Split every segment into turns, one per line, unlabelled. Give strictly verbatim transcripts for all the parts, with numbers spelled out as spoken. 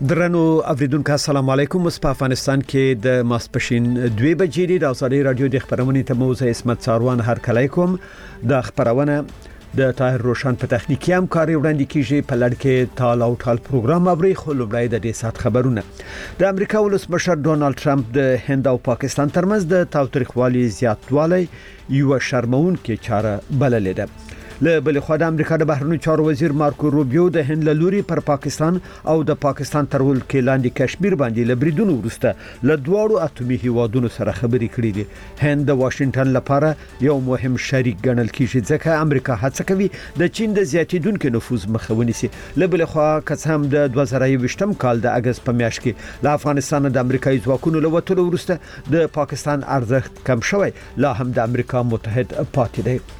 درنو اوریدونکو السلام علیکم. اوس په افغانستان کې د ماسپښین دوه بجې د ازادي رادیو د خبرونې ته موزه اسمت ساروان هر کله کوم. د خبرونه د طاهر روشن په تخنیکی همکاري وړاندې کیږي. په لړ کې تال او ټال پروګرام اوري خو لومړی د دې سات خبرونه. د امریکا ولسمشر ډونالد ټرمپ د هند او پاکستان ترمنځ د تاوتریخوالي زیاتوالی یو شرمونکې چاره بللې ده. له بل خو د امریکا د بهرنیو چارو وزیر مارکو روبیو د هند له لوري پر پاکستان او د پاکستان تر ولکې لاندې کشمیر باندې لبریدونو ورسته له دواړو اتمی هیوادونو سره خبرې کړې دي. هند د واشنگټن لپاره یو مهم شریک ګڼل کیږي ځکه امریکا هڅه کوي د چین د زیاتیدونکو نفوذ مخه ونیسي. له بل خو قسم د دوه زره یوویشتم کال د اگست په میاشت کې له افغانستان د امریکایي ځواکونو له وټولو ورسته د پاکستان ارزښت کم شوی لا هم د امریکا متحد پاتې دی.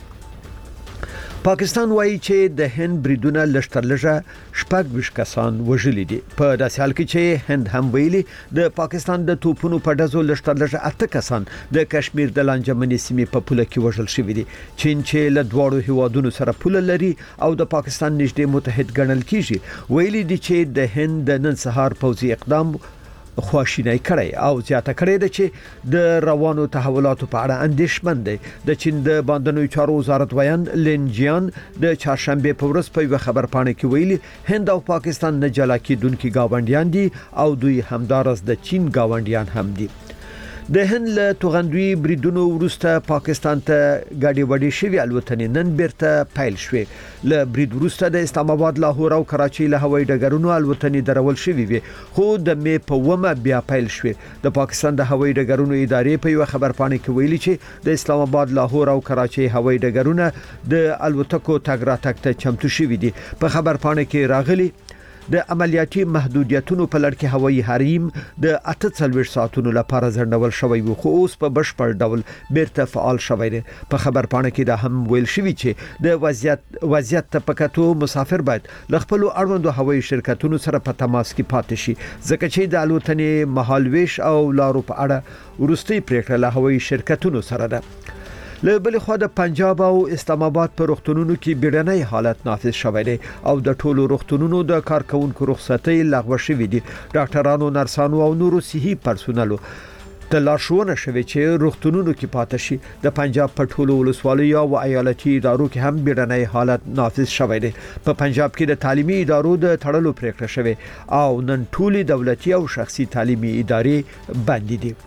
پاکستان وایي چې د هند بریدونه لشترلږه شپږ ویشت کسان وژلي دي. په داسې حال کې چې هند هم ویلي د پاکستان د توپونو په ډزو لشترلږه اته کسان د کشمیر د لانجمنې سیمې په پوله کې وژل شوي دي. چین چې له دواړو هیوادونو سره پوله لري او د پاکستان نږدې متحد ګڼل کیږي ویلي دي چې د هند د نن سهار پوځي اقدام خواشینی کړی او زیاته کړی ده چې د روانو تحولاتو په اړه اندېښمن دی. د چین د باندنوي چارو وزارت ویان لینجیان د چهارشنبه په ورځ په یو خبر پاڼه کې ویلي هند او پاکستان نه جلا کېدونکي گاونډیان دي او دوی همدارس د چین گاونډیان هم دي. د هند له توغندوی بریدونو وروسته پاکستان ته غاډي وډي شوی الوتنې نن بیرته پیل شوې. له برید وروسته د اسلام آباد، لاهور او کراچۍ له هوایي ډګرونو الوتنې درول شوې وي خو د می په ومه بیا پیل شوې. د پاکستان د هوایي ډګرونو ادارې په یو خبر پاڼه کې ویلي چې د اسلام آباد، لاهور او کراچۍ هوایي ډګرونه د الوتکو تګ راتګ ته چمتو شوي دي. په خبر پاڼه کې راغلي د عملیاتي محدودیتونو په لړ کې هوایي حریم د اته څلوېښت ساعتونو لپاره ځنډول شوی وو خو اوس په بشپړ ډول بیرته فعال شوی دی. په خبر پاڼه کې دا هم ویل شوی چې د وضعیت وضعیت ته پکاتو مسافر باید ل خپل اړوندو هوایي شرکتونو سره په تماس کې پاتې شي ځکه چې د الوتنې مهالويش او لارو په اړه ورستي پریکړه له هوایي شرکتونو سره ده. له بل خو د پنجاب او اسلام آباد په روغتونونو کې بیړنۍ حالت نافذ شوی دی او د ټولو روغتونونو د کارکونکو رخصتۍ لغوه شوې دي. ډاکټرانو، نرسانو او نورو صحي پرسونلو ته لارښوونه شوې چې روغتونونو کې پاتې شي. د پنجاب په ټولو ولسوالیو او ایالتي ادارو کې هم بیړنۍ حالت نافذ شوی دی. په پنجاب کې د تعلیمي ادارو د تړلو پریکړه شوې او نن ټولي دولتي او شخصي تعلیمي ادارې بند دي.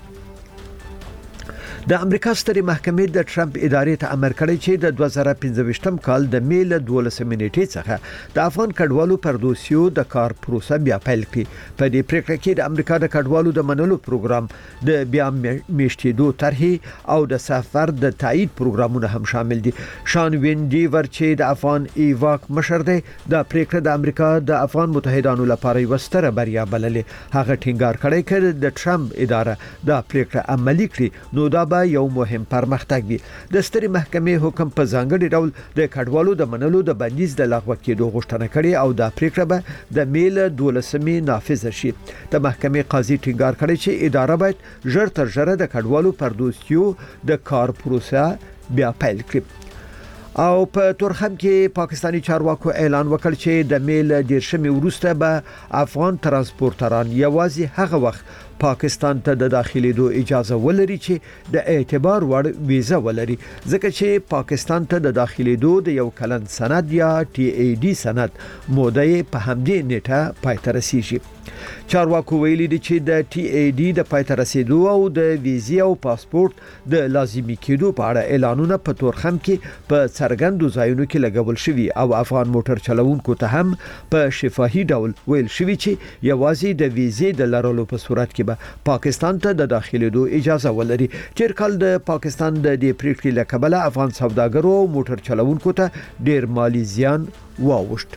د امریکا سترې محکمې د ټرمپ ادارې ته امر کړی چې د دوه زره پنځه کال د می له دولسمې نیټې څخه د افغان کډوالو پر دوسیو د کار پروسه بیا پیل کړي. په دې پریکړه کې د امریکا د کډوالو د منلو پروګرام، د بیا میشتېدو طرحې او د سفر د تایید پروګرامونه هم شامل دي. شان وینډیور چې د افغان ایواک مشر دی د پریکړه د امریکا د افغان متحدانو لپاره یو ستره بریا بللې. هغه ټینګار کړی چې د ټرمپ اداره د پریکړه عملي کړي نو دا یو مهم پرمختګ وي. د سترې محکمې حکم په ځانګړي ډول د کډوالو د منلو د بندیز د لغوه کېدو غوښتنه کړې او د پریکړه به د میل دولسمې نافذ شي. د محکمې قاضي ټینګار کړی چې اداره باید ژر تر ژره د کډوالو پر دوسیو د کار پروسه بیا پیل کړي. او په تورخم کې پاکستانی چارواکو اعلان وکړ چې د میل دیرشمې وروسته به افغان ترانسپورټران یوازې هغه وخت پاکستان ته د داخليدو اجازه ولري چې د اعتبار وړ ویزه ولري ځکه چې پاکستان ته د داخليدو د یو کلن سند یا ټي اي ډي سند موده په همدې نیټه پای ته رسیږي. چارواکو ویلي دي چې د ټي اي ډي د پای ته رسیدو او د ویزې او پاسپورت د لازمي کېدو په اړه اعلانونه په تورخم کې په څرګندو ځایونو کې لګول شوي او افغان موټر چلوونکو ته هم په شفاهي ډول ویل شوي چې یوازې د ویزې د لرلو په صورت کې پاکستان ته د داخليدو اجازه ولري. تیر کال د پاکستان د دې پریکړې له کبله افغان سوداګرو او موټر چلوونکو ته ډیر مالی زیان واوښت.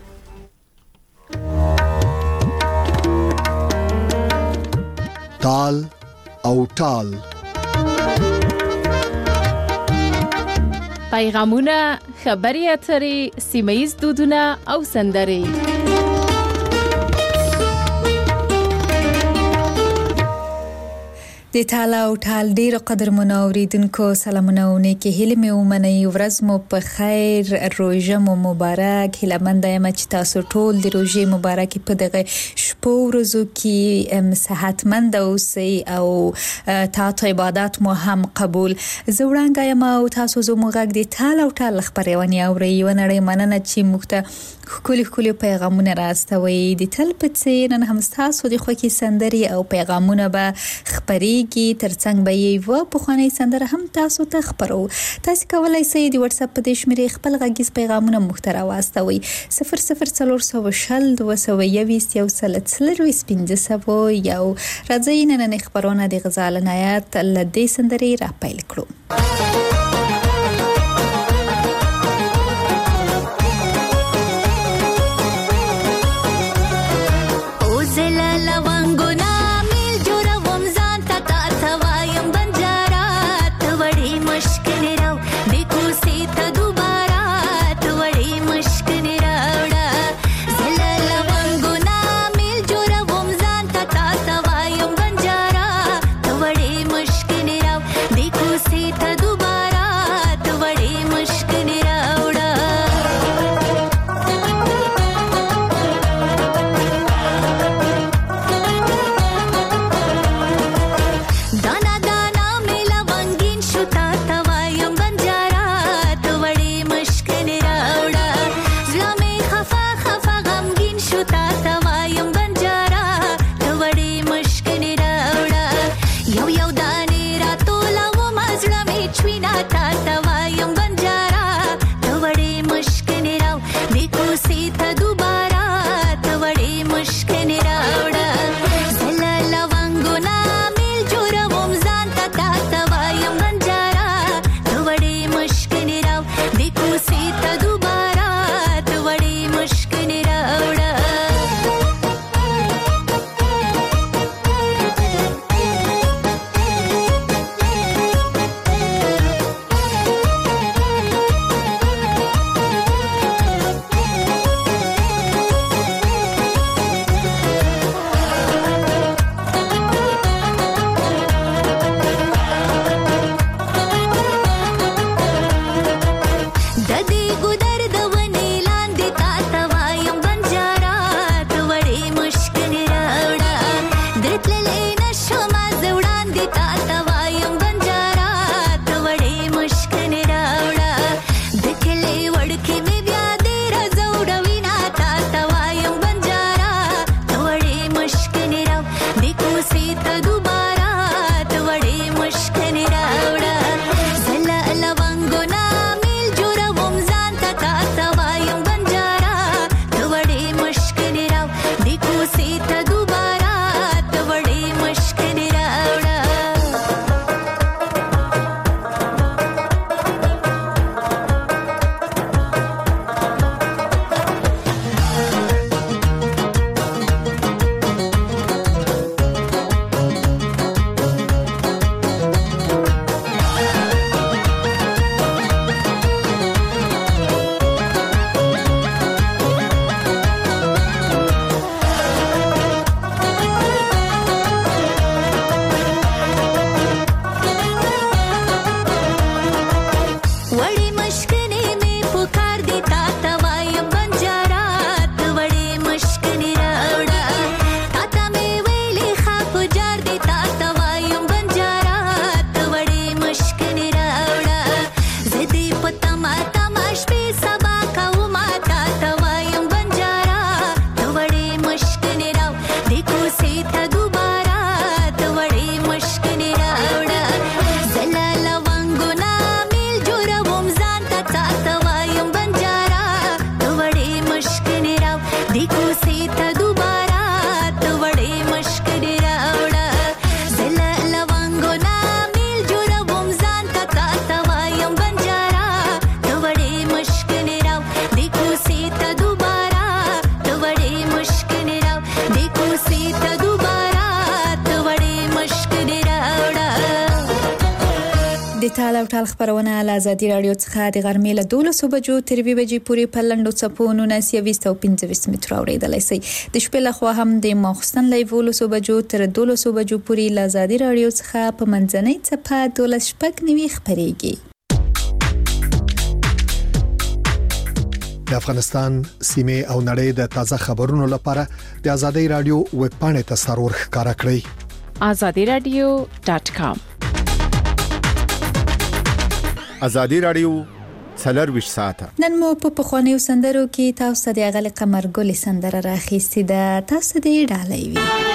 تال او ټال
پیغامونه، خبري اترې، سیمایي دودونه او سندرې.
د تعالی او ټال ډیر قدر منوریدونکو سلامونه او نیکی هیله مې ومنئ ورځ مو په خیر روژه مو مبارک هیله مند یم چې تاسو ټول د روژې مبارک په دغه شپو ورځو کې صحتمند اوسئ او تاسو عبادت مو هم قبول زوړانګ یم او تاسو زموږ غږ د تعالی او ټال خبرونه اورئ و نړۍ مننه چې مخته خولي خولي پیغامونه راستوي د تل په څیر نن هم تاسو د خوکي سندري او پیغامونه به خبري کی ترڅنګ به یو په خانه سندره هم تاسو ته خبرو تاسو کولای شئ د واتس اپ په شمیرې خپل غږیز پیغامونه محتوا واستوي صفر صفر څلور سوه شل دوه سوه یویشت یو سل څلور پنځه سوه یو راځي نن خبرونه د غزال نایات لدې سندري را پیل کړو
देखो सीता दोबारा
تال او ټال خبرونه له ازادي رادیو څخه د غرمې له دولسو بجو تر یوې بجې پورې په لنډو څپو نولس او پنځه ویشت متره اورېدلی شئ. د شپې له خوا هم د ماخوستن له یولسو بجو تر دولسو بجو پورې له ازادي رادیو څخه په منځنۍ څپه دولس شپږ نوي خپرېږي.
د افغانستان سیمه او نړۍ د تازه خبرونو لپاره د ازادي رادیو ویب پاڼې ته سرور ښکارا کړئ. azadi radio dot com.
ازادي رادیو څلور ویشت ساعته.
نن مو په پخوانیو سندرو کې تاسو د اغل قمر ګل سندره راخېستې ده. تاسو دې ډالۍ وي.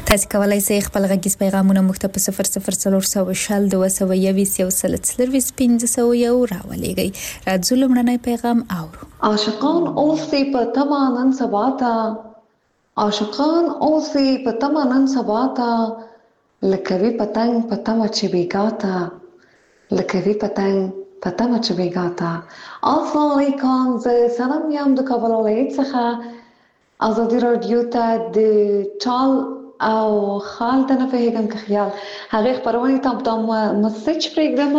تاسو کولای شئ خپل غږیز پیغامونه موږ ته په صفر صفر صفر صفر شل دوه سوه یویس یو سل څلرویس پنځه سوه یو راولېږئ. راځو لومړنی پیغام اورو.
عاشقان اوسې په تمه نن سبا ته، عاشقان اوسې په تمه نن سبا ته، لکه وي پتنګ په تمه چې بېګا ته، لکه وي پتنګ په تمه چې بېګا ته. السلام علیکم، زه سلام یم د کابل ولایت څخه. ازادي راډیو ته د چال او خال ته نه پوهېږم که خیال هغې خپرونې ته دا مسج پرېږدم.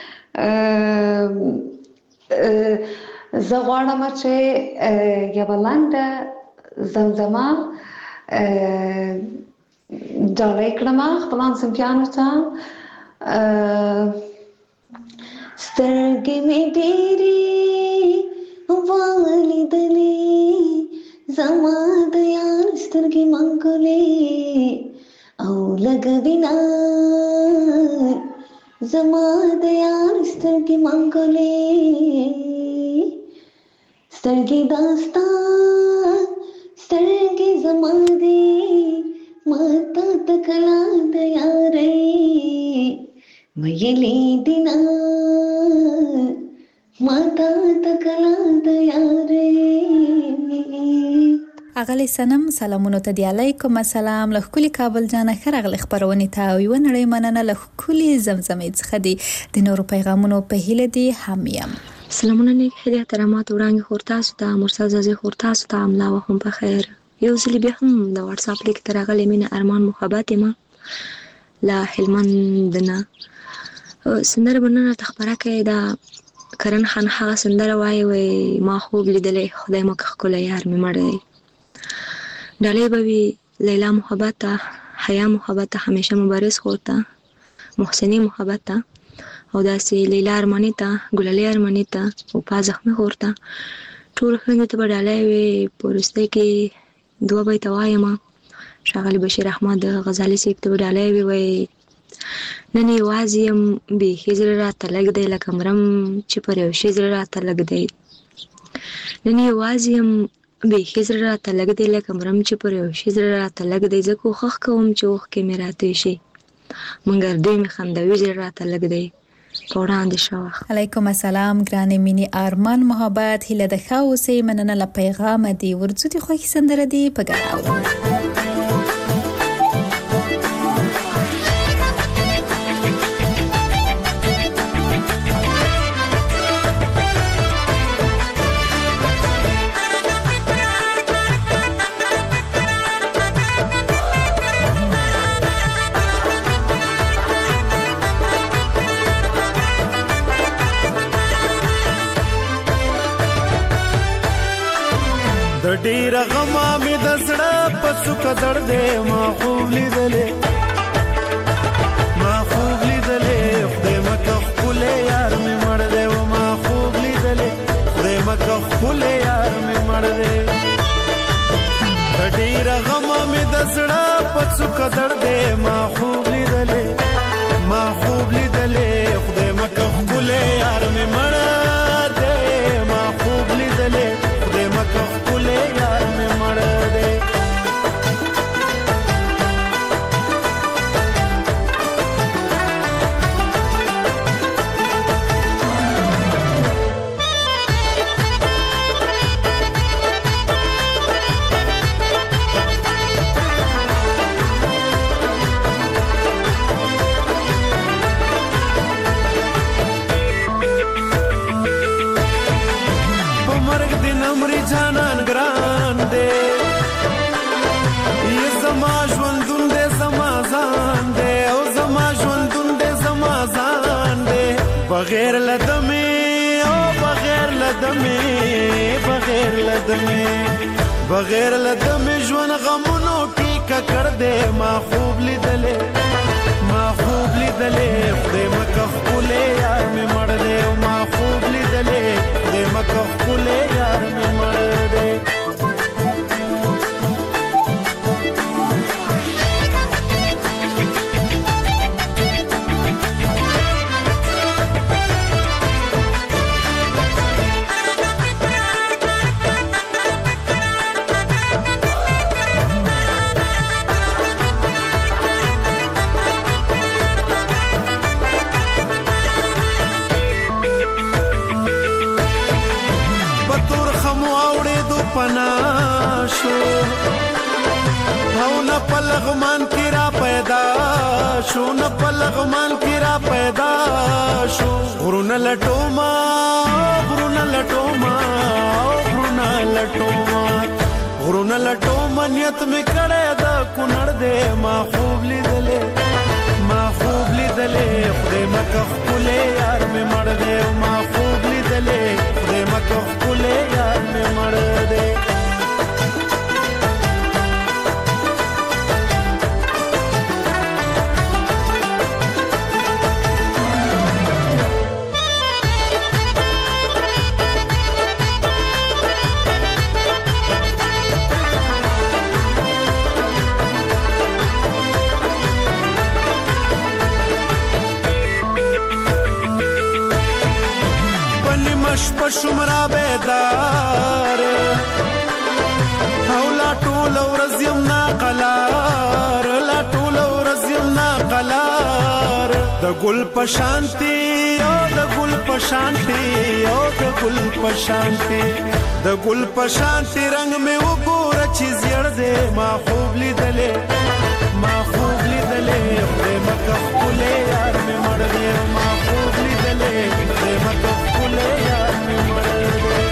زه غواړم چې یوه لنډه زمزمه ډالۍ کړم خپلو همصنفیانو ته. سترګې مې ډېرې ولیدلې، زما د یار سترګې منګولې او لږ وینا، زما د یار سترګې منګولې، سترګې داستا سترګې زما دې ماته تکلا د یارې ویلې دینا، ماته تکلا د یارې.
اغلی سنم سلامونو ته دی علیکم السلام. له ښکلي کابل جانه ښه راغلې خپرونې ته او یوه نړۍ مننه له ښکلي زمزمې څخه دي. د نورو پیغامونو په هیله دي هم یم.
سلامونه نیک هیلې احترامات وړاندې خور تاسو ته، مرسل زازي خور تاسو ته، املا وهم په خیر. یو ځل بیا هم د واتساپ لیک ته راغلې مینه ارمان محبت یم له هلمند نه. سندره بننه تخبره کوي دا کرن خان هغه سندره وایي وایي ما خوب لیدلی خدای مکه ښکلی یار مې مړ دی. ډالۍ به وي لیلا محبت ته، حیا محبت ته، همیشه مبارز خور ته، محسنی محبت ته، او داسې لیلا ارماني ته، ګلالۍ ارماني ته، وفا زخمي خور ته، ټولو خویندو ته به ډالۍ وي. په وروستۍ کې دوه بیته وایم. ښاغلي بشیر احمد غزالي صاحب ته به ډالۍ وي، وایي نن یوازې یم بیخي زړه راته لږ دی لکه مرم چې پر یو شي زړه راته لږ دی. نن یوازې یم بیخي زړه راته لږ دی لکه مرم چې پر یو شي زړه راته لږ دی. زه کوښښ کوم چې اوښکې مې راتوی شي مګر دوی مې خندوي زړه راته لږ دی. په وړاندې شه.
علیکم السلام ګرانې مینې ارمان محبت هیله د ښه اوسئ. مننه له پیغامه دي. ورځو دې خوښې سندره دي په ګډه اورو.
د ډیر غما مې د زړه په څوکه دردې ما خوب لیدلې، ما خوب لیدلې خدای مکه ښکلی یار مې مړ دی، و ما خوب لیدلې خدای مکه ښکلی یار مې مړ دی. د ډیر غما مې د زړه په څوکه دردې ما خوب لیدلې، ما خوب لیدلې خدای مکه ښکلی یار مې مړ دی، ما خوب لیدلې خدای مکه ښکلی یار مې مړ دی. جانان ګران دے یہ زما ژوندون دے زما ځان دے او زما ژوندون دے زما ځان دے بغیر لدمه او بغیر لدمه بغیر لدمه بغیر لدمه ژوند غمونو کی ککړ دے ما خوب لیدلې ما خوب لیدلې خدای مکه ښکلی یار مې مړ دی، ما خوب لیدلې خدای مکه ښکلی یار مې مړ دی. فنا شو او نه پلغمان کی را پیدا شو نه پلغمان کی را پیدا شو غرونه لټوما غرونه لټوما غرونه لټوما غرونه لټوما نیت می کړه دا کونړ دې ما خوب لیدلې ما خوب لیدلې خدای مکه خپلې یار می مړ دې ما خوب لیدلې خدای مکه خپلې یار می مړ دې شمرا بیدار او لا ټول ورځ یم ناقلار لا ټول ورځ یم ناقلار د ګل په شانتي او د ګل په شانتي او د ګل په شانتي د ګل په شانتي رنگ مې وګوره چې زیړ دې ما خوب لیدلې ما خوب لیدلې خدای مکه خپلې یار مې مړ دې ما خوب لیدلې خدای مکه خپلې یار مې مړ دې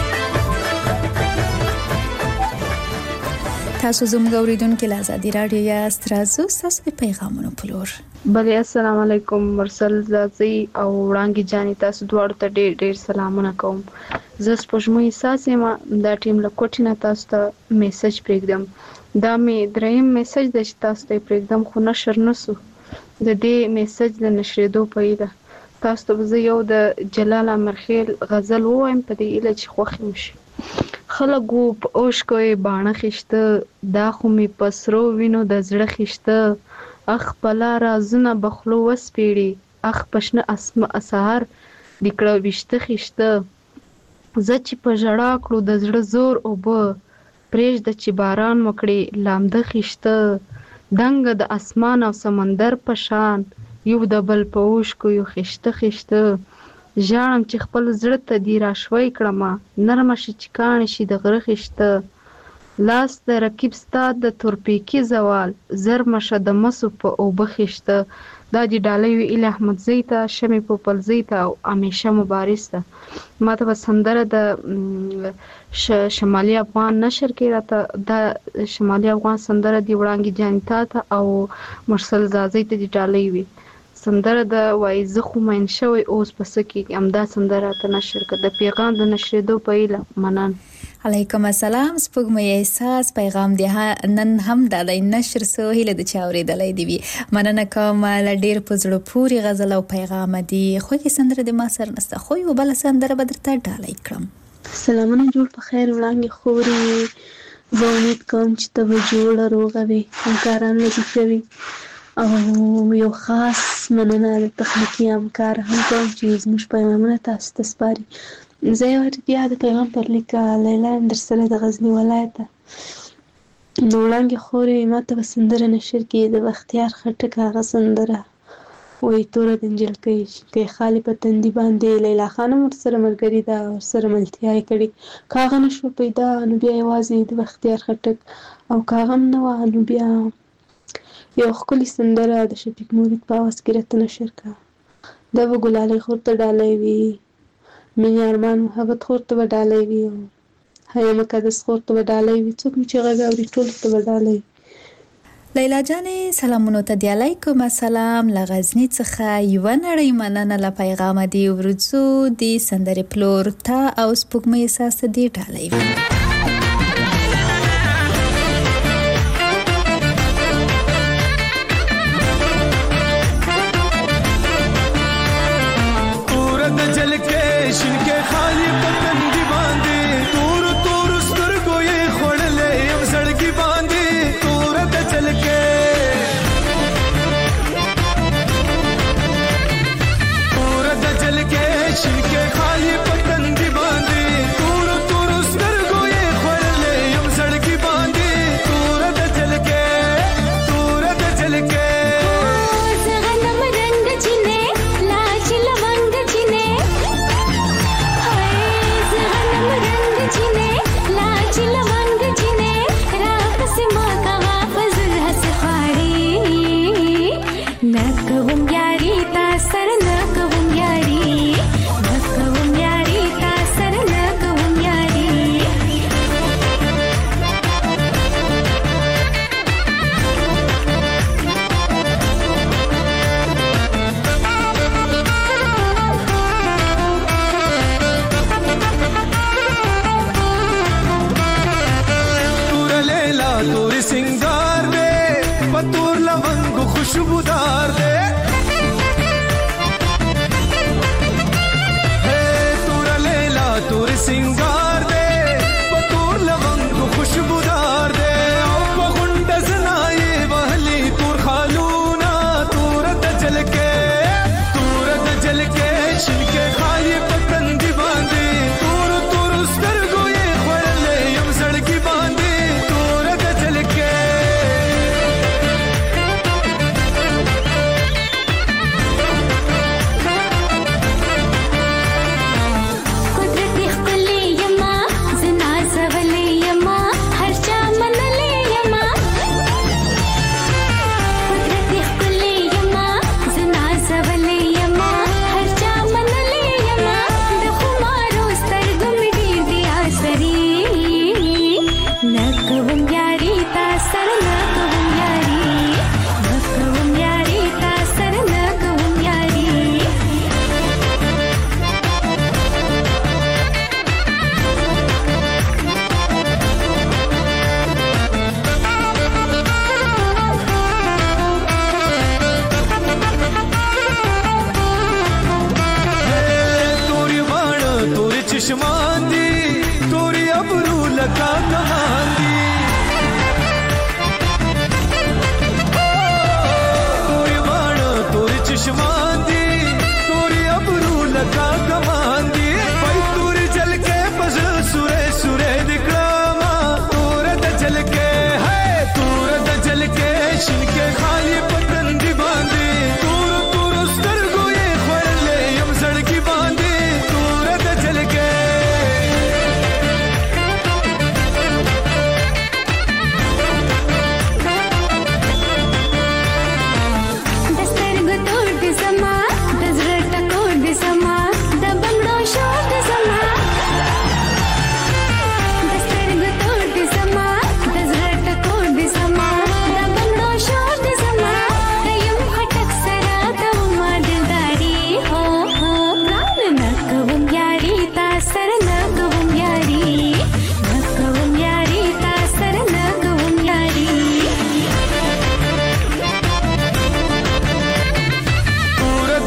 تاسو زموږ اوریدونکو له آزادي رادیو یا سترازو تاسو د پیغامونو پلور
بله السلام علیکم مرسل زازي او وړانګي جاني تاسو دواړو ته ډېر ډېر سلامونه کوم زه سپوږمۍ ساسې ما دا ټیم له کوټینه تاسو ته میسج پرېږدم دا مې دریم میسج دی چې تاسو ته پرېږدم خو نشر نسو د دې میسج د نشرېدو په هیله تاسو ته زه یو د جلال امرخیل غزل ووایم په دې هیله چې خوښ مو شي خلک وو په اوښکو یې باڼه خیشته دا خو مې په سرو وینو د زړه خیشته اخ په لاره رازونه به خولو وسپېړي اخ په شنه سهار دې کړه ویشته خیشته زه چې په ژړا کړو د زړه زور اوبه پرېږده چې باران وکړي لامده خیشته دنګه د اسمان او سمندر په شان یو د بل په اوښکو یو خیشته خیشته ژاړم چې خپل زړه ته دې راشوی کړمه نرمه شي چې کاڼې شي د غره خیشته لاس د رقیب ستا د تورپیکي زوال زرمه شه د مسو په اوبه خیشته دا دې ډالۍ وي ایله احمدزۍ ته شمې پوپلزۍ ته او همیشه مبارز ته ما ته به سندره د شمالي افغان نشر کې راته دا شمالي افغان سندره دی وړانګي جانتا ته او مرسل زازۍ ته دې ډالۍ وي سندره د وای زه خو مین شوی اوس پس کې امدا سندره ته نشر کړه د پیغام د نشریدو په ایله منن
علیکم السلام سپوږمۍ احساس پیغام دی نن هم د نشر سو هله د چاورېدلې دی وی مننه کوم ل ډیر پزړو پوری غزل او پیغام دی خو کې سندره د ما سر نسته خو یو بل سندره بدرته ډالۍ کړم
سلامونه جوړ په خیر وړاندې خوري زه امید کوم چې ته به جوړه روغه وي همکاران لږ کوي او یو خاص مننه د تخنیکی همکار هم کوم چې زموږ پیغامونه تاسو ته سپاري زه یو بیا د پیغام پر لیک لیلا درسره د غزنی ولایت نو وړاندې خوري ماته به سندره نشر کې د بختیار خټک هغه سندره وای تور د انجل کې کې خالی په تندي باندې لیلا خانم سره مرګري دا سره ملتیا کړي کاغه نشو پیدا نو بیا یوازې د بختیار خټک او کاغه نو نو بیا یو خپل سندره د شفیق مورید په واس کې راتنه نشر کا دا وګلالي خورته ډالۍ وی مې ارمان محبت خورته ډالۍ وی هيا مقدس خورته ډالۍ وی څوک چې غاوري ټول ته ډالۍ
لیلا جانې سلامونه ته دی علیکم السلام لغزنی څخه یو نړۍ مننه ل پیغام دی ورڅو دی سندره پلور تا او سپوږمۍ احساس دی ډالۍ وی
شنکه خالی پتن دی باندې تور تور سترګو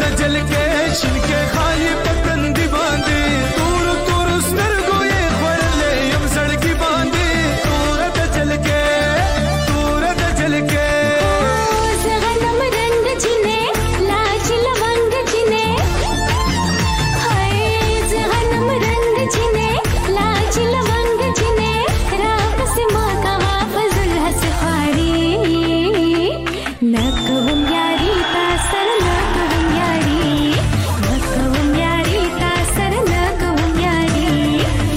د جل کې شین کې خالي پتندي باندې تور تور سترګو یې خړلې یم سړکی باندې تور د جل کې تور د جل کې
زغنم رنگ چینه لاج لونگ چینه هاي زغنم رنگ چینه لاج لونگ چینه را پس ما کا فضل ہس خاری نکوم یاری تا سر نکوم یاری نکوم یاری تا سر نکوم یاری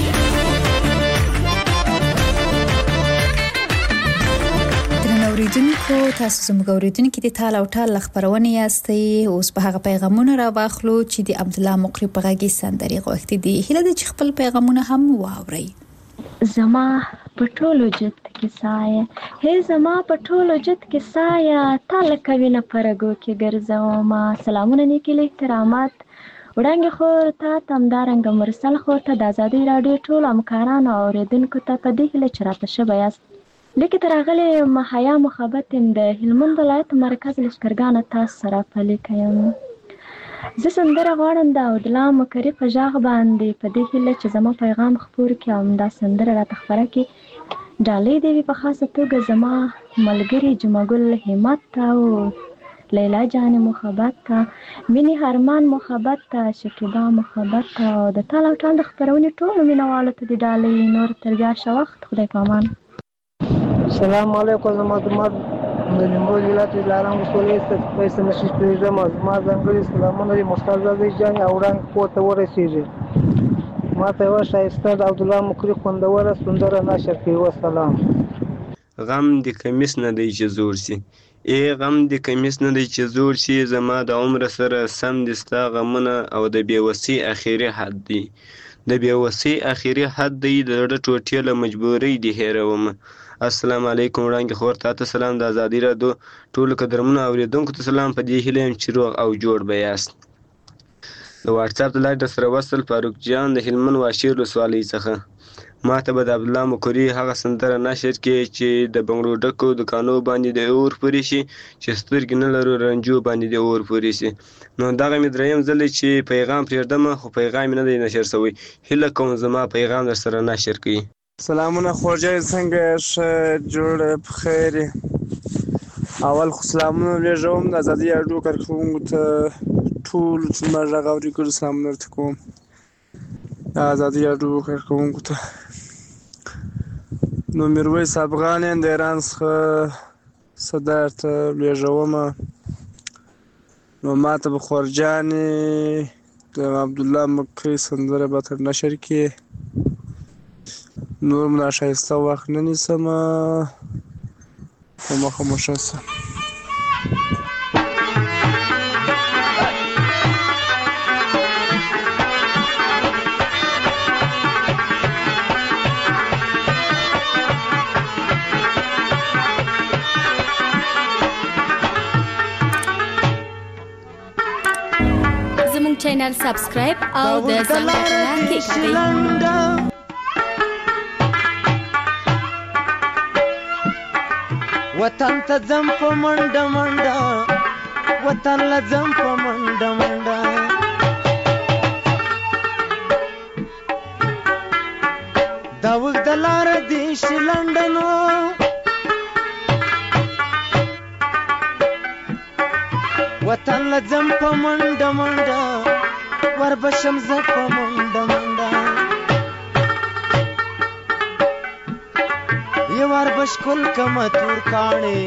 اوریدونکو تاسو زموږ اوریدونکو د تال او ټال خبرونه یاستئ اوس په هغه پیغامونه را واخلو چې د عبد الله مقری په غږی سندري غوښتي دي هله د خپل پیغامونه هم واوري
زما پټولو جت کې سایه هي زما پټولو جت کې سایه تل کوي نه پرګو کې ګرځاو ما سلامونه نیکي له احترامات وړاندې خو ته تمدارنګ مرسل خو ته د ازادي رادیو ټول امکانانو اوریدونکو ته په دې کې چرته شبياست لیکي ترغله محیا محبت د هلمند ولایت مرکز لشکرګان تاسو سره پلي کوم زه سندره غواړم د عبد الله مقری په ژغ باندې په دې کې چې زما پیغام خبر کوم دا سندره را تخبره کې ډالې دی په خاصه توګه زما ملګری جمعګل همت او لیلا جان محبت تا مینی هرمان محبت تا شکیبا محبت تا او د تاله ټال د خبرونې ټول مینوالو ته د ډالې نور ترګه وخت خدای پامان
السلام علیکم زما د مر د نیمروز ولایت لارام ولسوالۍ څخه پیسې نشي پیژم ما ځانګړي سلامونه د مستعد عزیز جان او رنګ کوته ورسیږي ما ته وشایسته د عبد الله مقری خوندوره سندره نشر کوي والسلام
غم د کمیس نه دی چې زور سي ای غم د کمیس نه دی چې زور سي زما د عمر سره سم دستا غمونه او د بیوسی اخیری حد دی د بیوسی اخیری حد دی د ټوټې له مجبورۍ دی هیروم السلام علیکم وړاندې خور تاسو سلام د ازادي رادیو ټول قدرمنو اوریدونکو ته سلام په دې هیله چې روغ او جوړ به یاست د واتس اپ د لایډ سره وصل فاروق جان د هلمند واشیر رسوالۍ څخه ما ته به د عبد الله مقری هغه سندره نشر کې چې د بنگلو ډکو دکانو باندې د اور پوری شي چې سترګې نه لرو رنجو باندې د اور پوری شي نو دغه مې دریم ځل چې پیغام پرېږدم خو پیغام نه دی نشر شوی هله کوم زما پیغام در سره نشر کړي
سلامونه خورجای څنګه ښه جوړ بخیر اول خو سلامونه لږوم د ازادي رادیو کارکونکو ته ټول چې ما راغوري کړ سلامونه ورته کوم د ازادي رادیو کارکونکو ته نو میرویس افغان د ایران څخه صدر ته لږوم نو ماته به خورجانې د عبد الله مقری سندره به تر نشر کې نور ملا شایسته وخت نه نیسم په مخه مو ښه شه
زموږ چینل سبسکرایب او د زنګ بټن کې کړئ
وطن ته ځم په منډه منډه وطن له ځم په منډه منډه دا اوږده لاره دې شي لنډنو وطن له ځم په منډه منډه وربشم زه په منډه منډه یو وار بشکل کما تور کاڼې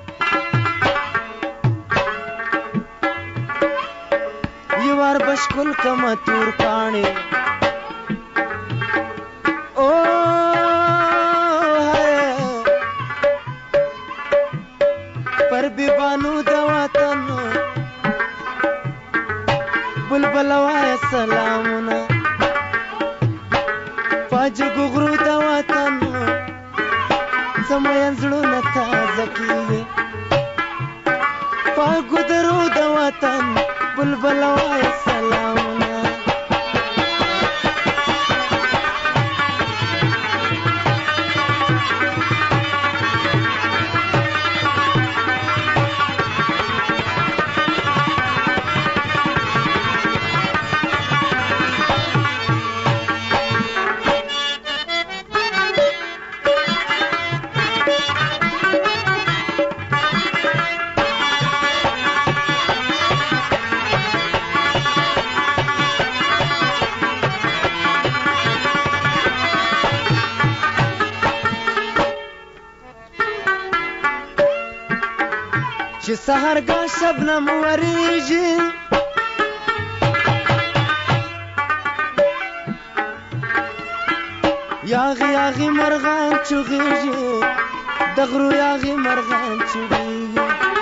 یو وار بشکل کما تور کاڼې او پر بیبانو د وطن بلبل وای سلامونه فاجر غغرو د وطن سموین زړونه تازه کیږي پاګو درو د وطن بلبل وای سلامونه سهرګاه شبنم وریږي یاغي یاغي مرغان چغېږي د غرو یاغي مرغان چغېږي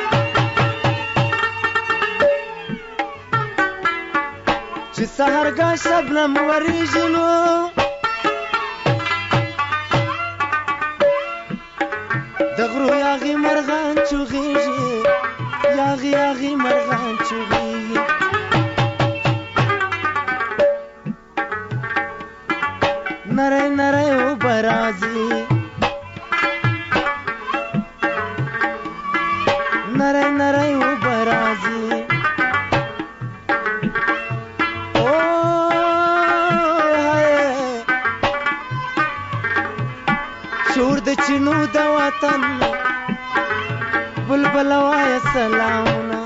چې سهرګاه شبنم وریږي نو د غرو یاغي مرغان چغېږي یاغي یاغي مرغان چغېږي نری نری اوبه راځي نری نری اوبه راځي شور د چینو د وطن بلبل وایه سلامونه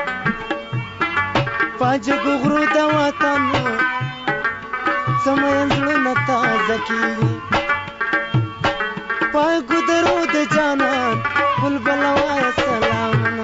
پاجګو غرو د وطن سمین زړونه تازه کېږي پاګو درو د جانان بلبل وایه سلامونه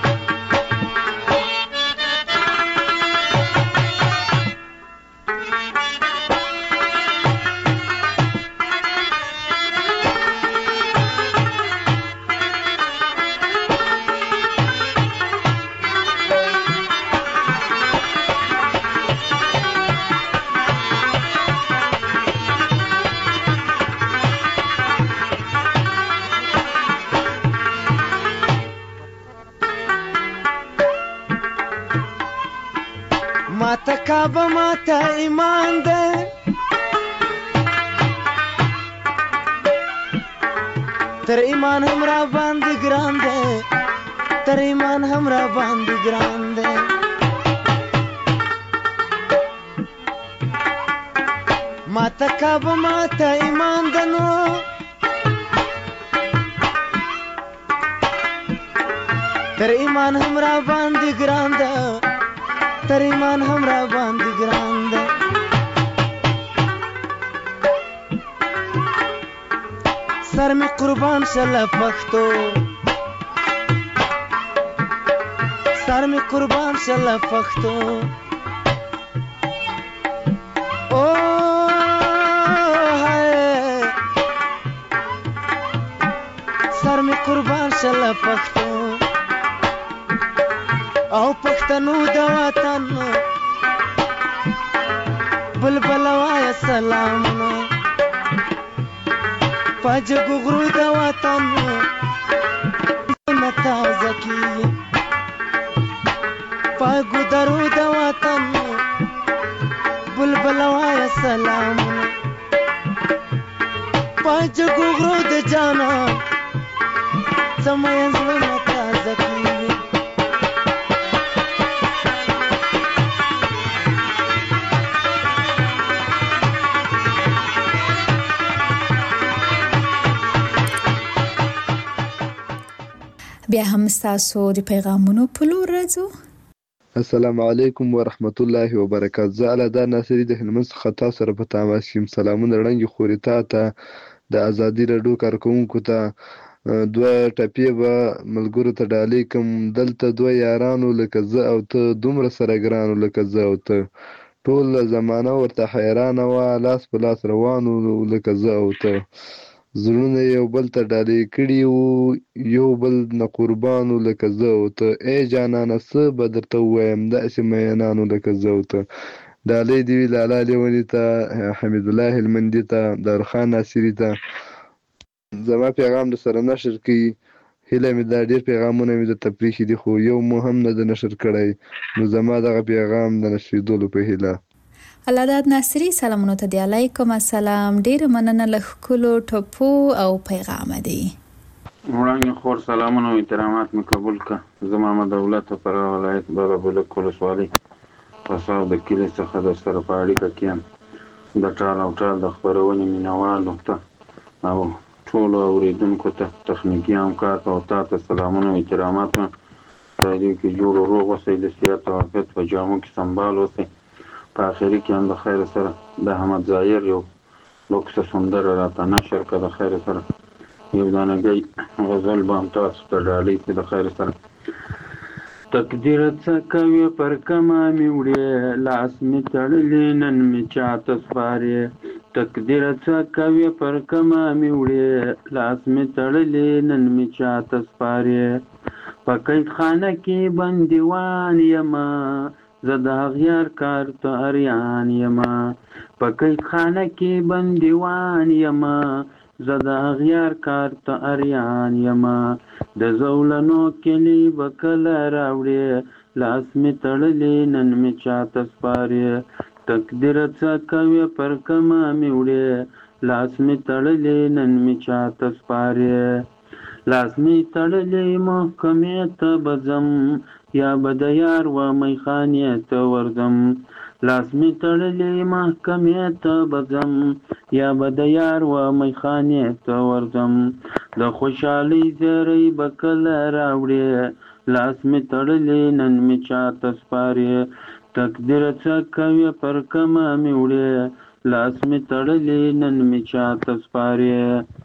ماته کعبه ماته ایمان ده تر ایمان هم را باندې ګران ده تر ایمان هم را باندې ګران ده ماته کعبه ماته ایمان ده نو تر ایمان هم را باندې ګران ده تر ایمان هم را باندې ګران ده سر می قربان شله پښتو سر می قربان شله پښتو او هاي سر می قربان شله پښتو او پښتنو د وطن بلبل وایه سلامونه پاجګو غرو د وطن زړونه تازه کېږي پاګو درو د وطن بلبل وایه سلامونه پاجګو غرو د جانان سمین زړونه تازه کېږي
بیا هم تاسو د پیغامونو په لور راځو.
السلام علیکم ورحمت الله وبرکاته. زه الادا ناصری د هلمند څخه تاسو سره په تماس یم. سلامونه وړاندې خوري تا ته د ازادي راډیو کارکونکو ته دوه ټپې به ملګرو ته ډالۍ کوم. دلته دوه یارانو لکه زه او ته دومره سره ګرانو لکه زه او ته ټول زمانه ورته حیرانه وه لاس په لاس روانو لکه زه او ته زړونه یو بل ته ډالۍ کړي وو یو بل نه قربانو لکه زه او ته ای جانانه څه به درته ووایم داسې مینانو لکه زه او ته. ډالۍ دې وي لالا لیوني ته حمید الله هلمندي ته دارخان ناصري ته زما پیغام در سره نشر کړي. هیله مې دا ډېر پیغامونه مې درته پرېښي دي خو یو مو هم نه ده نشر کړی نو زما دغه پیغام د نشریدلو په هیله.
الاداد ناصری سلامونه ته دی. علیکم السلام. ډیر مننه له ښکلو ټپو او پیغام دی.
وړاندې خور سلامونه او احترامات مې قبول کړه. زه محمد دولت فراه ولایت بابا بلک ولسوالۍ قصاب د کلي څخه در سره په اړیکه کې یم. د ټال او ټال د خپرونې مینوالو ته او ټولو اورېدونکو ته تخنیکي همکار ته او تا ته سلامونه او احترامات مې خدای دې کې جوړ و روغ اوسئ د صحت او عافیت په جامو کې سنبال اوسئ. په آخري کې هم د خیر سره د احمد ظاهر یو لوکسه سندره راته نشر کړه د خیر سره یو دانګۍ غزل به هم تاسو ته ډالۍ کړي د خیر سره. تقدیر څه کوي پر کما مې وړې لاس مې تړلی نن مې چاته سپارې تقدیر څه کوي پر کما مې وړې لاس مې تړلی نن مې چاته سپارې په قید خانه کې بندیوان یمه زه د اغیار کار ته اریان یمه په قید خانه کې بندیوان یمه زه د اغیار کار ته اریان یمه د زولنو کلی به کله راوړې لاس مې تړلی نن مې چاته سپارې تقدیر څه کوي پر کما مې وړې لاس مې تړلی نن مې چاته سپارې لاس مې تړلی محکمې ته به ځم یا به د یار و میخانې ته ورځم لاس مې تړلی محکمې ته به ځم یا به د یار و میخانې ته ورځم د خوشحالۍ زیری به کله راوړې لاس مې تړلی نن مې چاته سپارې تقدیر څه کوي پر کما مې وړې لاس مې تړلی نن مې چاته سپارې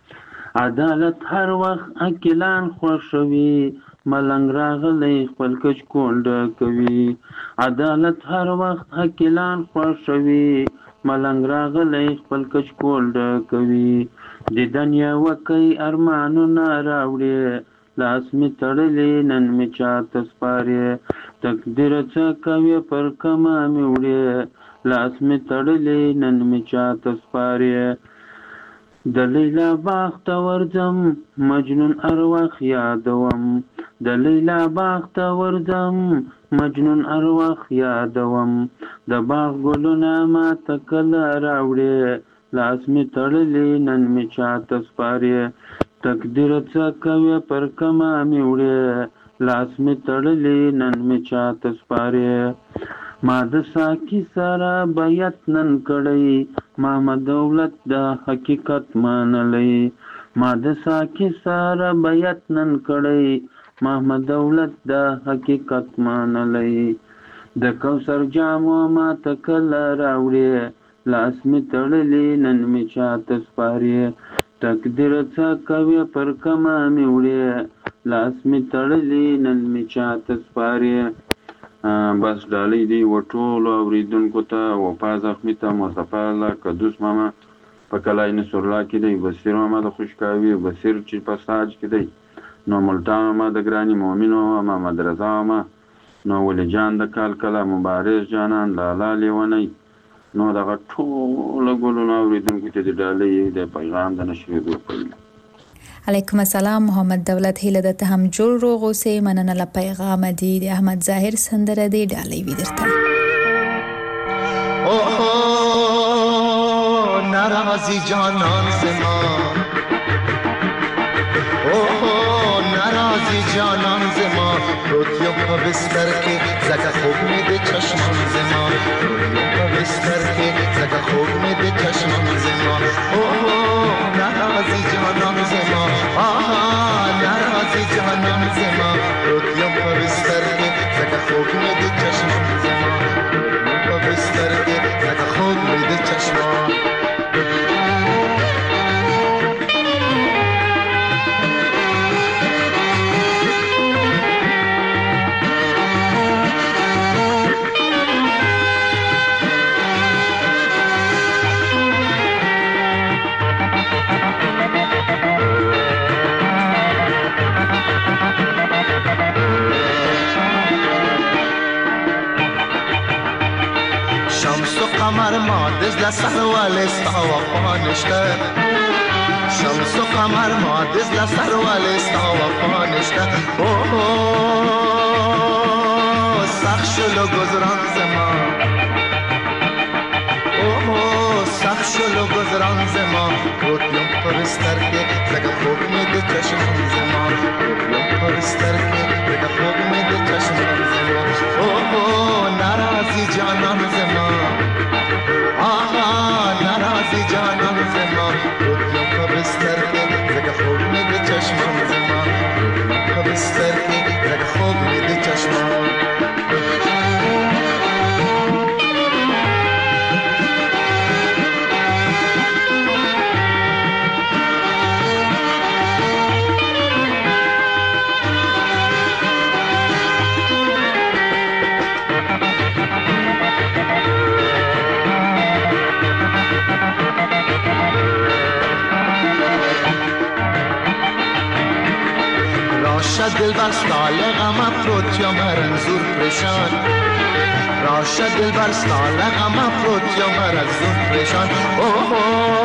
عدالت هر وخت عاقلان خوښوي ملنګ راغلی خپل کچ کونډه کوي عدالت هر وخت عاقلان خوښوي ملنګ راغلی خپل کچ کونډه کوي د دنیا وکی ارمانونه راوړې لاس مې تړلی نن مې چاته سپارې تقدیر څه کوي پر کما مې وړې لاس مې تړلی نن مې چاته سپارې د لیلا باغ ته ورځم مجنون ارواح یادوم د لیلا باغ ته ورځم مجنون ارواح یادوم د باغ ګلونه ماته کله راوړې لاس مې تړلی نن مې چاته سپارې تقدیر څه کوي پر کما مې وړې لاس مې تړلی نن مې چاته سپارې ما د ساقي سره بیعت نن کړی ما ما دولت د حقیقت منلی ما د ساقي سره بیعت نن کړی ما ما دولت د حقیقت منلی د کوثر جامو ما ته کله راوړې لاس مې تړلی نن مې چاته سپارې تقدیر څه کوي پر کما مې وړې لاس مې تړلی نن مې چاته سپارې بس ډالۍ دی و ټولو اوریدونکو ته وفا زخمي ته مصطفی الله قدوس ماما په کلای نصر الله کې دی بصیر ماما د خوشکاوي بصیر چې په ساج کې دی نو ملتان ماما د ګرانی مؤمنو محمد رضا ماما نو ولی جان د کال کلا مبارز جانان لالا لیونی نو دغه ټولو ګلونو اوریدونکو ته د ډالۍ د پیغام د نشریدو پیل
علیکم السلام محمد دولت هیله ده هم جوړ روغ اوسې مننه له پیغام دی د احمد ظاهر سندره دی ډالۍ وی درته
اوه ناراضی جانان زما اوه ناراضی جانان زما روتیو په بستر کې زکه خوب مې د چشمان زما روتیو په بستر کې زکه خوب مې د چشمان زما اوه ناراضی جانان زما آها ناراضی جانان زما روتیو په بستر کې زکه خوب مې د چشمان زما روتیو په بستر کې زکه خوب مې د چشمان قمر ما دز لسر ولستا وفانشته شمس و قمر ما دز لسر ولستا وفانشته اوه سخ شلو گذران زما اوه سخ شلو گذران زما روتیم پرستر که زگه خوب می ده چشمان زما روتیم پرستر که زگه خوب می ده چشمان زما اوه ناراضی جانان زما آها ناراضی جانان زما روتیم په بستر کې زکه خوب مې د چشمان زما روتیم په بستر کې زکه خوب مې د چشمان
دلبر سال غم افروت یا مرنزور پریشان راشه دلبر سال غم افروت یا مرنزور پریشان اوه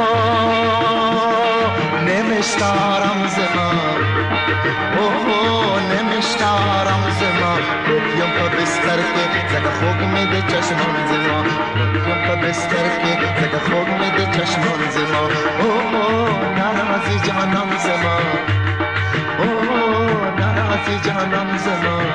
نمیشتارم زمان اوه نمیشتارم زمان یم پا بستر که زکا خوب میده چشمان زمان یم پا بستر که زکا خوب میده چشمان زمان اوه نرازی جانم زمان اوه نرازی جانم زمان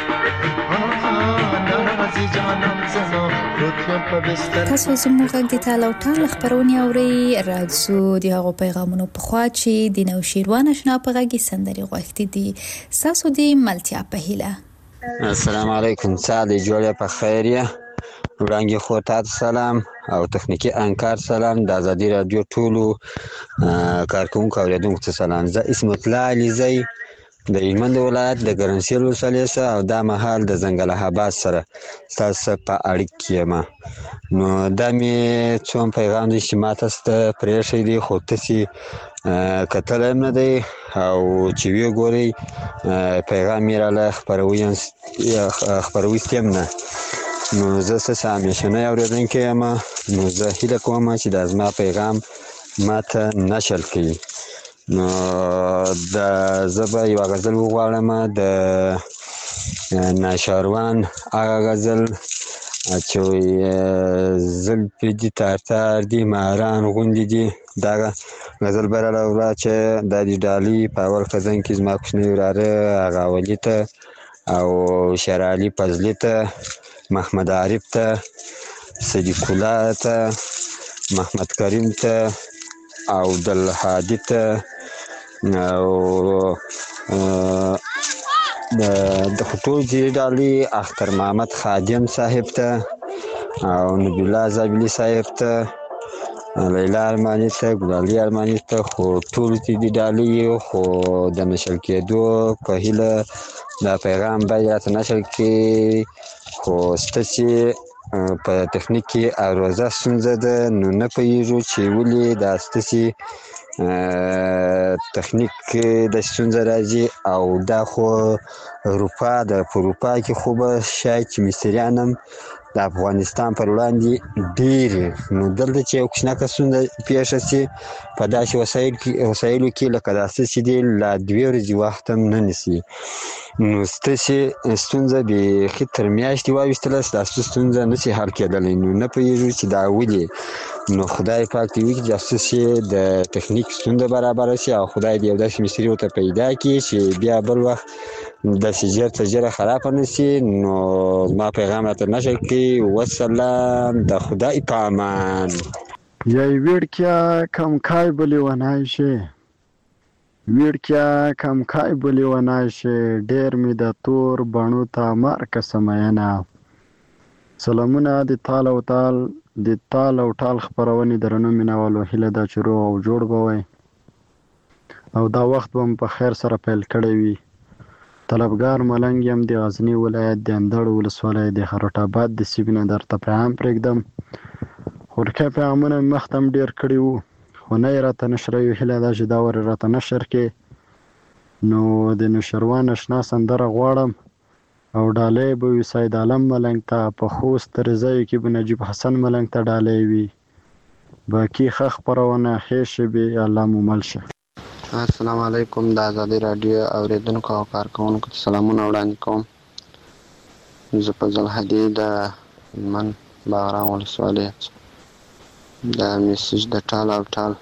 تاسو زموږ غږ د تاله او ټال خبرونه اوري راځو د هغو پیغامونو په خوا چې د نو شیروان آشنا په غږی سندري غوښتي دي تاسو د ملتیا په هیله.
السلام علیکم ساده جوړه په خیریه وړاندې خو تاسو سلام او تخنیکی انکار سلام د ازادي رادیو ټولو کارکونکو اوریدونکو ته سلام. زه اسمت الله علیزی د هلمند ولایت د ګرنسیل ولسوالۍ څخه او دا مهال د ځنګل آباد سره تاسو په اړیکه کې یم. نو دا می څوم پیغام دي چې ما تاسو ته پرېښی دی خو تاسو کتل نه دی او چې وی ګوري پیغام یې راله خبروي خبروي ستیم نه. نو زه څه همیشنه اوریدونکی یم. نو زه هیله کوم چې د زما پیغام ماته نشر کړي. نو د زبا یو غزل وغواړم د ناشاروان هغه غزل چې زل پیدي تارتار دی ماران غوندې دي دا غزل براله ورا چې د دې ډالۍ په اول خزن کې زما کوچنی وراره هغه ولی ته او شرعلی فضلی ته محمد عارف ته صدیق الله ته محمد کریم ته او دل هادی ته او د خطوط دی ډالۍ اختر محمد خادم صاحب ته او نبی الله زابلی صاحب ته لیلا ارمانی ته ګلالي ارمانی ته خو ټول دی ډالۍ خو د نشر کېدو په هیله دا پیغام باید نشر کې خو ستاسو په تخنیک کې اروزه ستونزه ده نو نه پوهیږو چې ولې دا ستاسو تخنیک د ستونزه راځي او دا خو اروپا د اروپا کې خو به شاید چې مصریانم د افغانستان پر وړاندې ډېر نو دلته چې یو کوچنکه ستونزه پیښه شي په داسې وسایل کې وسایلو کې لکه داسې چې دی لا دوې ورځې وخت هم نه نیسي. نو ستاسو ستونزه بیخي تر میاشتې واویستله ستاسو ستونزه نشي حل کېدلی نو نه پوهېږو چې دا ولې. نو خدای پاک دې وکړي چې ستاسو د تخنیک ستونزه برابره شي او خدای دې یو داسې مستري ورته پیدا کړي چې بیا بل وخت داسې ژر تر ژره خرابه نه شي. نو زما پیغام راته نشر کړي. والسلام د خدای په امان.
یای ویړکیا کم کای بلی ونای شي ویړکیا کم کای بلی ونای شي ډېر می د تور بڼو ته مارکه سمینه. سلامونه د تال او تال د تال او ټال خبرونه درنو مینوالو هیله دا چې روغ او جوړ بوي او دا وخت هم په خیر سره پیل کړی وي. طلبګار ملنګ یم د غزنی ولایت د اندړ ولسوالۍ د خروټ آباد د سیبینه درته پیغام پرېږدم. خورکه پیغامونه مختم ډیر کړی وو خو نه راته نشروي هیله دا چې دا ور راته نشر کې. نو د نشروان آشنا سندره غواړم او ډالۍ به وي سید عالم ملنګ ته په خوست رضای کې به نجیب حسن ملنګ ته ډالۍ وي باقي ښه خبرونه ښې شبي الله مو مل شه.
السلام علیکم د ازادي رادیو اوریدونکو او کارکونکو ته سلامونه وړاندې کوم. زه په ځل هدي د من بغرام ولسوالۍ د میسج د ټال او ټال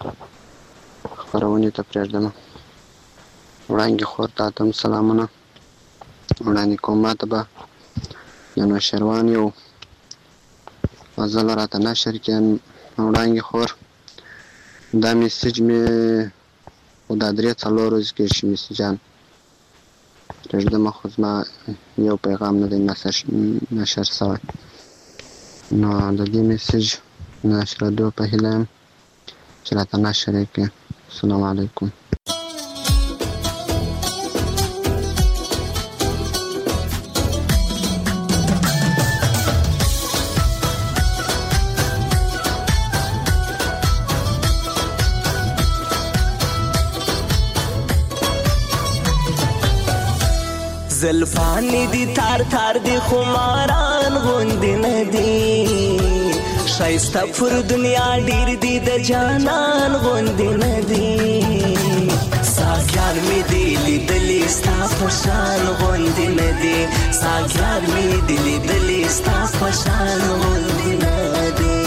خبرونې ته پرېږدم. وړاندې خور ته هم سلامونه وړاندې کوم. ماته به د نوشیروان یو غزل راته نشر کړي وړاندې خور. دا میسج مې خو دا درې څلور ورځې کې شي میسجان پرېږدم خو زما یو پیغام نه دی نشر شوی. نو د دې میسج نشرېدو په هیله یم چې راته نشر یې کړي. السلام علیکم.
زلفانی دی تار تار دی خماران غوندې نه دي ښایسته پر دنیا ډېر دي د جانان غوندې نه دي ساقیان مې دي لیدلي ستا په شان غوندې نه دي ساقیان مې دي لیدلي ستا په شان غوندې نه دي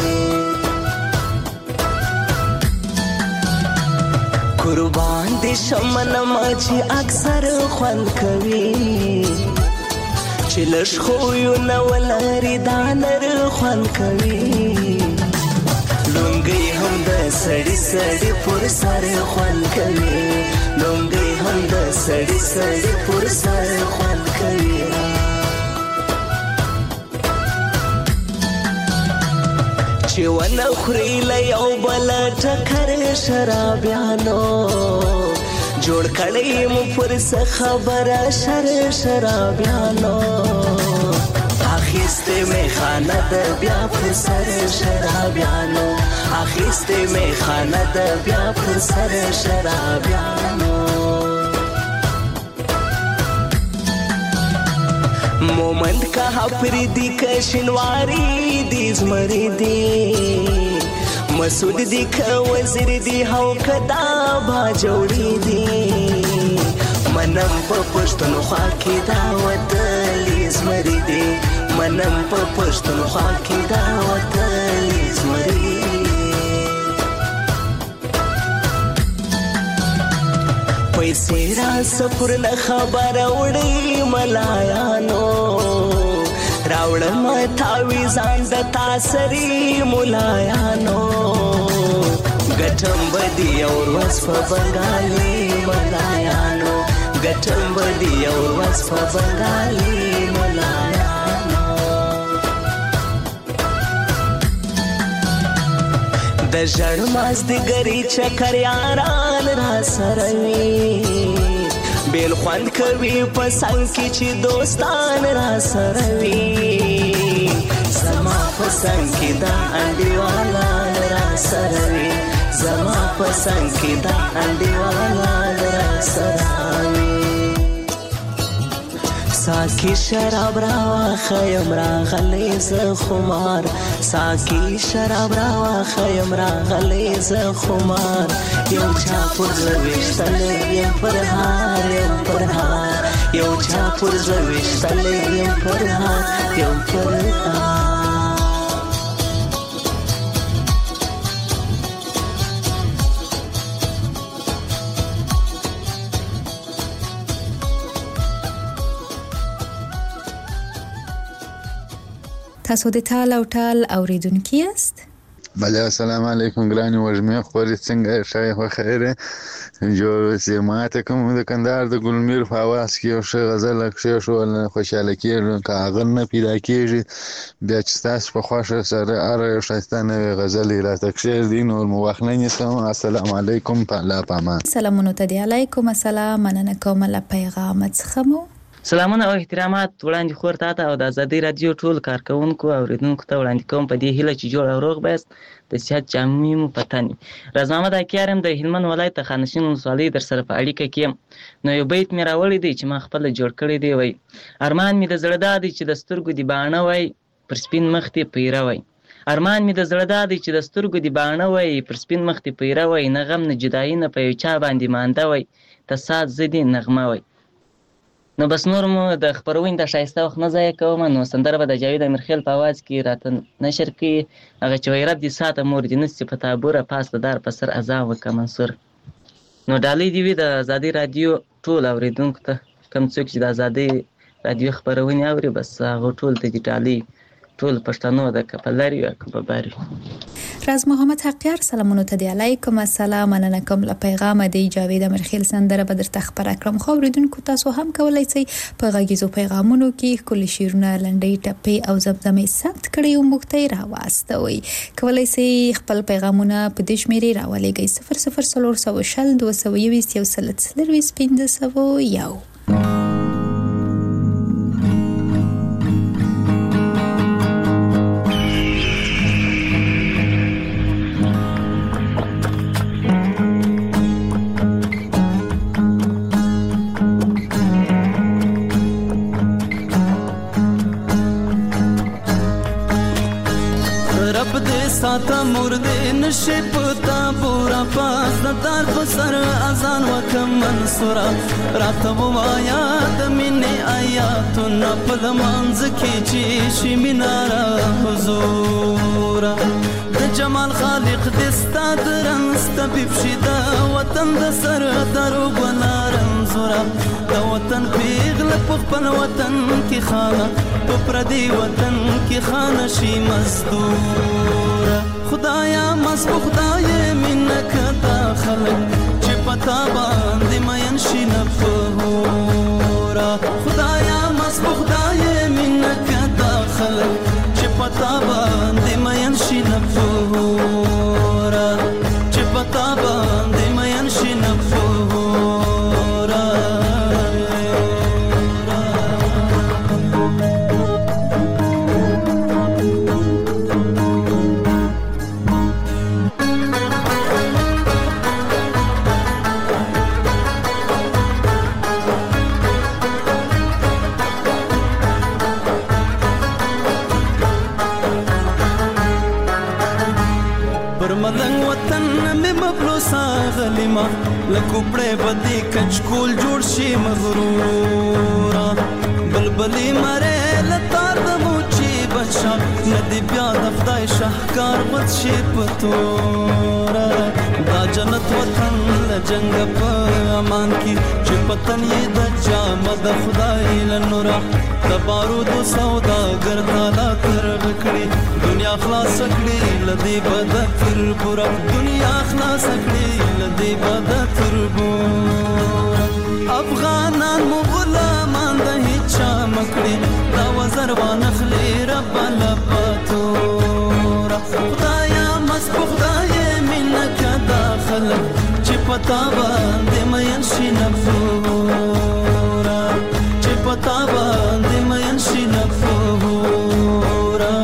قربان دي شمنما چې اکثر خوند کوي چې لږ خویونه ولري دا نر خوند کوي لونګۍ هم د سړي سړي پر سر خوند کوي لونګۍ هم د سړي سړي پر سر خوند کوي چې ونه خوري له یو بل ټکر شرابیانو جوړ کړی مو پر څه خبره شر شرابیانو اخیستې مې خانه د بیا پر سر شرابیانو اخیستې مې خانه د بیا پر سر شرابیانو مومند کا پردی کا شنواری دی زمری دی مسعود دی کا وزیر دی هو کدا با جوړی دی منم په پښتونخوا کې دا وتلی زمری دی منم په پښتونخوا کې دا وتلی زمری پیسې را سفر نه خبر وړي ملایانو راوړم تاویزان د تاسري ملایانو ګټم بدی اور وس په بنگالي ملایانو ګټم بدی اور وس په بنگالي ملایانو د ژړ مازدیګري چکر یاران را سره وي بیل خوند کوي په څنګ کې چې دوستان را سره وي زما په څنګ کې دا انډیوالان را سره وي زما په څنګ کې دا انډیوالان را سره وي ساقی شراب راواخیم راغلی زه خمار ساقی شراب راواخیم راغلی زه خمار یو چا پر زه ویشتلی یم پر هار یم پر هار یو چا پر زه ویشتلی یم پر هار یم پر هار
تاسو د ټال او ټال اوریدونکي یاست
بله السلام علیکم ګرانې وږمې خورې څنګه ښه خو خیره جوړ اوسې ماته کوم د کندهار د ګلمیر په اواز کې یو ښه غزل کښېښول خوشحاله کېږم که هغه نه پیدا کېږي بیا چې ستاسو په خوښه سره هره یو ښایسته نوې غزلې راته کښېږدي نور مو وخت نه نیسم السلام علیکم په الله په امان
سلامونه ته دی علیکم السلام مننه کوم له پیغامت څخه مو
سلامونه او احترامات وړاندې خور ته او د ازادي رادیو ټول کارکونکو او اوریدونکو ته وړاندې کوم په دې هیله چې جوړ او روغ بس د صحت جامې مو پتني راز محمد اکیارم د هلمند ولایت خانشین ولسوالۍ در سره په اړیکه کې نو یو بیت مې راوړی دی چې ما خپل جوړ کړی دی وای ارمان مې د زړه دادی چې د سترګو دی باڼه وای پر سپین مخ ته پیره وای ارمان مې د زړه دادی چې د سترګو دی باڼه وای پر سپین مخ ته پیره وای نه غم نه جدایي نه په چا باندې مانده وای تصاد زدي نغمه وای نو بس نور مو د خبرونې د شایسته وخت نه ضایع کوم نو سندره به د جاوید امیرخیل په اواز کې راته نشر کړي هغه چې وای رب دې ساته مور دې نسي په تابوره پاس د دار په سر اذان وکړه منصور نو ډالۍ دې وي د ازادي رادیو ټول اوریدونکو ته کوم څوک چې د ازادي رادیو خبرونه اوري بس هغه ټول ته دې ډالۍ ټول پښتنو د کپلاري او کباباري
راز محمد حقیار سلامونه ته دی علیکم السلام مننه کوم له پیغام دی جاوید امیرخیل سندره به درته خبر کړم خو اوریدونکو تاسو هم کولای شئ په غږیزو پیغامونو کې کلی شیرونه لنډۍ ټپې او زمزمې ثبت کړئ او موږ ته راواستوي کولای شئ خپل پیغامونه په دې شمیرې راولېږئ صفر صفر څلور سوه شل دوه سوه یوویشت یو سل څلرویشت پنځه سوه یو
رب دې ساته مور دې نشي پتا پورا پاس د دار په سر اذان وکم منصورا راته وایا د مینې آیاتونه په لمانځ کې چې شي مینارا حضور د جمال خالق دې ستاد رنس طبيب شي د وطن د سر درو ګنارم زورا د وطن پیغله په خپل وطن کې خانه په پردي وطن کې خانه شي مزدور خدایا مسبو خدای منک تا خلق چې پتا باندې مین شي نه فهورا خدایا مسبو خدای منک تا خلق چې پتا باندې مین شي نه فهورا چې پتا باندې مین شي نه فهورا مدنګ وطن مې مبلوسا غلیما لکوپړې بدی کچکول جوړ شي مغرورا بلبلی مره لتار د موچی بچا ندی بیا د خدای شاهکار بد شي پتورا دا جنت وطن لجنګ په امان کی چې پتن یې د جام د خدای لنورا د بارود سودا ګرځالا تر غکړي دنیا خلاص کړي لدی بد تر پورا دنیا خلاص کړي لدی بد تر پورا افغانان مو غلامان د هیچا مکړي دا وزر وانخلي رب لپاتورا خدایا مسبو خدای منک داخل چې پتا باندې مین شي نفورا چې پتا باندې مین شي نفورا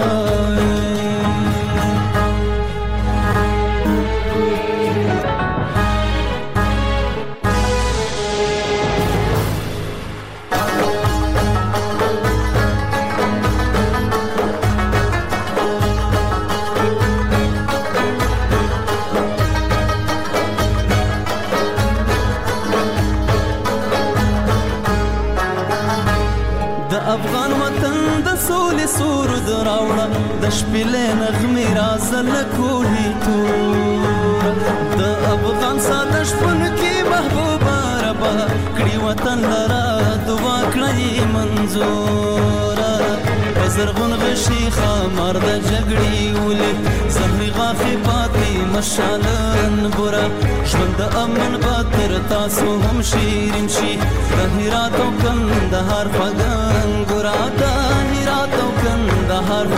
افغان وطن د سولې سرود راوړه د شپېلې نغمې رازل کوهي تور د افغان ساده شپون کې محبوبه ربا کړي وطن لرا دعا کړی منظوره په زرغون غشي خامار د جګړې ولې زهري غاښې پاتې مشالن بوره ژوند د امن به تر تاسو هم شیرین شي د هرات او کندهار خوږ ګورا د هرات او کندهار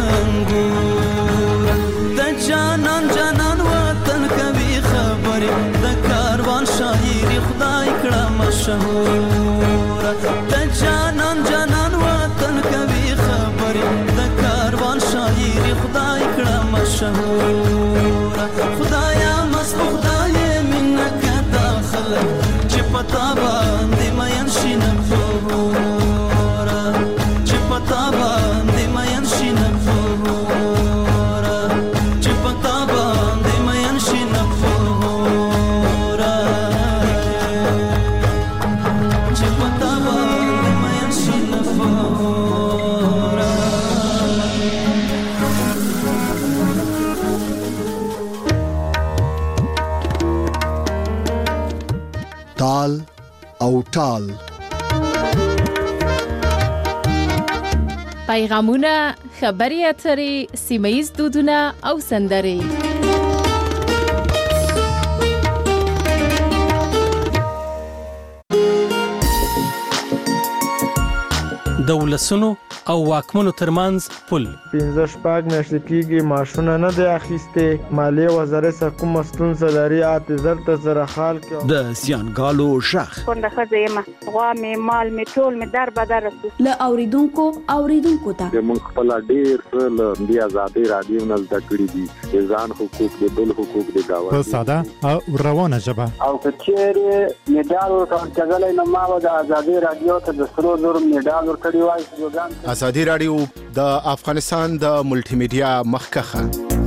خوږ د جانان جانان وطن کوي خبرې د کاروان شاعري خدای کړه مشهور د جانان جانان وطن کوي خبرې د کاروان شاعري خدای کړه مشهور خدایا مسبو خدای منک داخل چې پتا باندې مین شي نفورا چې پتا باندې مین شي نفورا چې پتا باندې مین شي نفورا چې پتا باندې مین شي نفورا
تال او ټال
پیغامونه خبري اترې سیمایي دودونه او سندرې
د ولسونو او واکمنو ترمنځ پل
پنځه شپږ میاشتې کېږي معاشونه نه دی اخیستې مالیې وزارت کومه ستونزه لري اته زر ته زره خال کې
د سیانګالو شخ
کونډه ښځه یم غوا مې مال مې ټول مې در بدر رسو
له اوریدونکو اوریدونکو ته
موږ خپل ډېر څه له دې ازادي رادیو نه زده کړي دي ځان حقوق دي بل حقوق دي دا
په ساده او روانه ژبه
او کچېره میډال ورکړل کېدل نو ما د ازادي رادیو ته د سرو زر میډال ورکړی وای
ازادي رادیو د افغانستان د ملټي میډیا مخکخه